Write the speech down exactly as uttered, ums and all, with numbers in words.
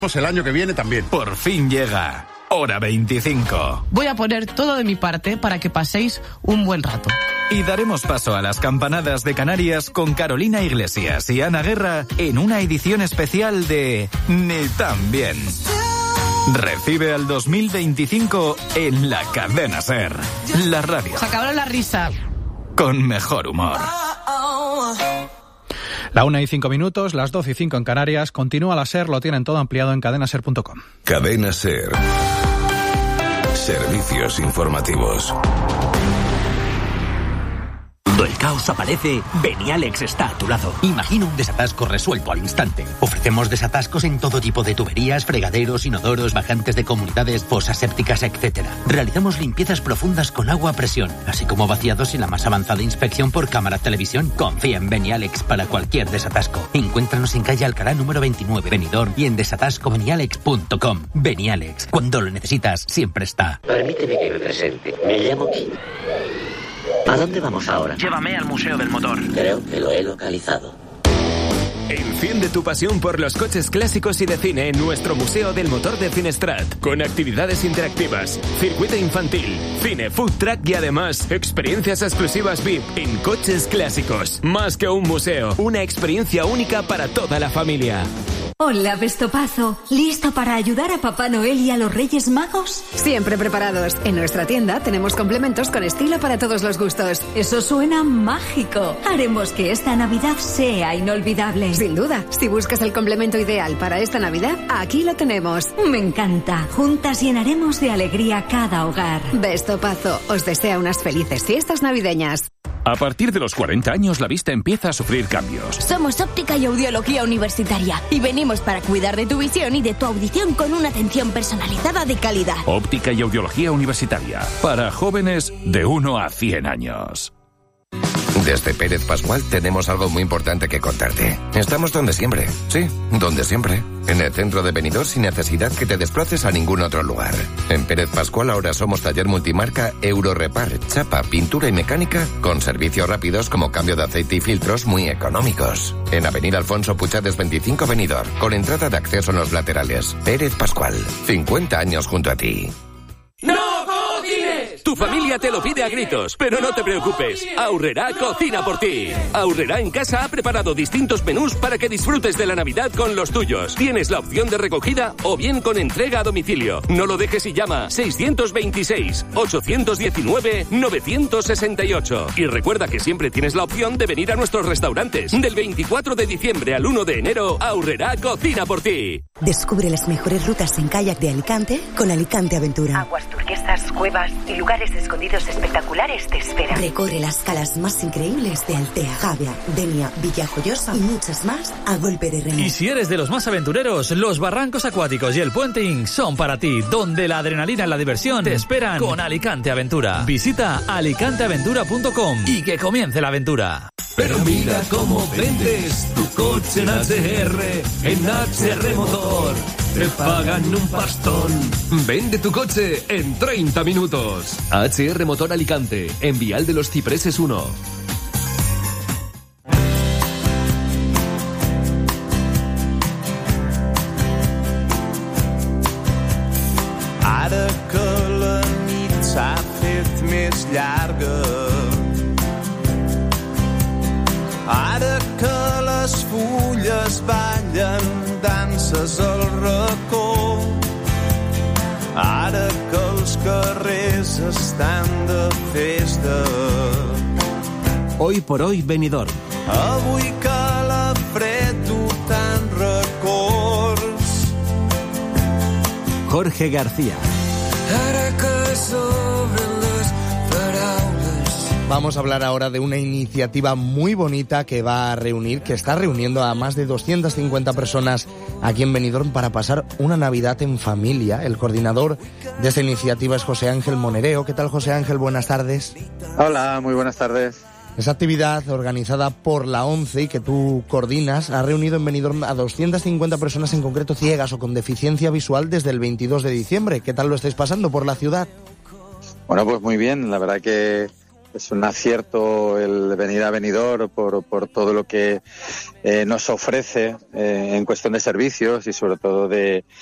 El año que viene también. Por fin llega Hora veinticinco. Voy a poner todo de mi parte para que paséis un buen rato. Y daremos paso a las campanadas de Canarias con Carolina Iglesias y Ana Guerra en una edición especial de Ni tan bien. Recibe al dos mil veinticinco en la Cadena SER, la radio. Se acabaron la risa. Con mejor humor. La una y cinco minutos, las doce y cinco en Canarias. Continúa la SER, lo tienen todo ampliado en cadena ser punto com. Cadena SER. Servicios informativos. Cuando el caos aparece, Benialex está a tu lado. Imagina un desatasco resuelto al instante. Ofrecemos desatascos en todo tipo de tuberías, fregaderos, inodoros, bajantes de comunidades, fosas sépticas, etcétera. Realizamos limpiezas profundas con agua a presión, así como vaciados y la más avanzada inspección por cámara televisión. Confía en Benialex para cualquier desatasco. Encuéntranos en calle Alcalá número veintinueve, Benidorm, y en desatasco benialex punto com. Benialex, cuando lo necesitas, siempre está. Permíteme que me presente. Me llamo Kim. ¿A dónde vamos ahora? Llévame al Museo del Motor. Creo que lo he localizado. Enciende tu pasión por los coches clásicos y de cine en nuestro Museo del Motor de Finestrat, con actividades interactivas, circuito infantil, cine, food truck y además experiencias exclusivas V I P en coches clásicos. Más que un museo, una experiencia única para toda la familia. Hola, Vestopazo. ¿Listo para ayudar a Papá Noel y a los Reyes Magos? Siempre preparados. En nuestra tienda tenemos complementos con estilo para todos los gustos. Eso suena mágico. Haremos que esta Navidad sea inolvidable. Sin duda. Si buscas el complemento ideal para esta Navidad, aquí lo tenemos. Me encanta. Juntas llenaremos de alegría cada hogar. Vestopazo os desea unas felices fiestas navideñas. A partir de los cuarenta años, la vista empieza a sufrir cambios. Somos Óptica y Audiología Universitaria y venimos para cuidar de tu visión y de tu audición con una atención personalizada de calidad. Óptica y Audiología Universitaria, para jóvenes de uno a cien años. Desde Pérez Pascual tenemos algo muy importante que contarte. Estamos donde siempre, sí, donde siempre. En el centro de Benidorm sin necesidad que te desplaces a ningún otro lugar. En Pérez Pascual ahora somos taller multimarca Eurorepar, chapa, pintura y mecánica con servicios rápidos como cambio de aceite y filtros muy económicos. En Avenida Alfonso Puchades veinticinco Benidorm, con entrada de acceso en los laterales. Pérez Pascual, cincuenta años junto a ti. ¡No cocines! Tu familia te lo pide a gritos, pero no te preocupes. Aurrerá cocina por ti. Aurrerá en casa ha preparado distintos menús para que disfrutes de la Navidad con los tuyos. Tienes la opción de recogida o bien con entrega a domicilio. No lo dejes y llama seiscientos veintiséis, ochocientos diecinueve, novecientos sesenta y ocho. Y recuerda que siempre tienes la opción de venir a nuestros restaurantes. Del veinticuatro de diciembre al uno de enero, Aurrerá cocina por ti. Descubre las mejores rutas en kayak de Alicante con Alicante Aventura. Aguas turquesas, cuevas y lugares escondidos espectaculares te esperan. Recorre las calas más increíbles de Altea, Javia, Denia, Villajoyosa y muchas más a golpe de remo. Y si eres de los más aventureros, los barrancos acuáticos y el puenting son para ti, donde la adrenalina y la diversión te esperan con Alicante Aventura. Visita alicante aventura punto com y que comience la aventura. Pero mira cómo vendes tu coche en H R, en H R Motor. Te pagan un pastón. Vende tu coche en treinta minutos. H R Motor Alicante, en Vial de los Cipreses uno. Ara que la nit s'ha fet més llarga, ara que les fulles ballen danses al racó, ara que els carrers estan de festa. Hoy por hoy Benidorm. Avui que la fred du tant records. Jorge García. Ara que s'obren les paraules. Vamos a hablar ahora de una iniciativa muy bonita que va a reunir, que está reuniendo a más de doscientas cincuenta personas aquí en Benidorm para pasar una Navidad en familia. El coordinador de esta iniciativa es José Ángel Monereo. ¿Qué tal, José Ángel? Buenas tardes. Hola, muy buenas tardes. Esa actividad organizada por la ONCE y que tú coordinas ha reunido en Benidorm a doscientas cincuenta personas, en concreto ciegas o con deficiencia visual, desde el veintidós de diciembre. ¿Qué tal lo estáis pasando por la ciudad? Bueno, pues muy bien. La verdad que es un acierto el venir a Benidorm por, por todo lo que eh, nos ofrece eh, en cuestión de servicios y sobre todo de,